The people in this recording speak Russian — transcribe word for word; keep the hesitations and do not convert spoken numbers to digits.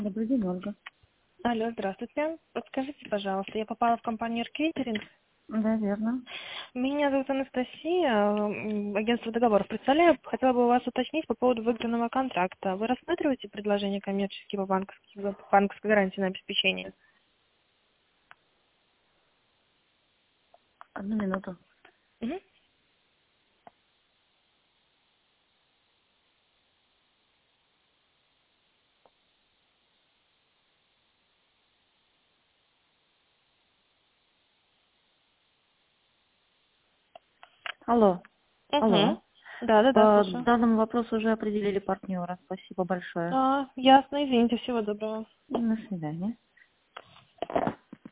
Добрый день, Ольга. Алло, здравствуйте. Подскажите, пожалуйста, я попала в компанию Кейтеринг. Да, верно. Меня зовут Анастасия, м, агентство договоров. Представляю, хотела бы у вас уточнить по поводу выигранного контракта. Вы рассматриваете предложения коммерческие по банковской, по банковской гарантии на обеспечение? Одну минуту. Мгм. Алло. Угу. Алло. Да, да, да, По слушаю. данному вопросу уже определили партнера. Спасибо большое. А, ясно, извините, всего доброго. До свидания.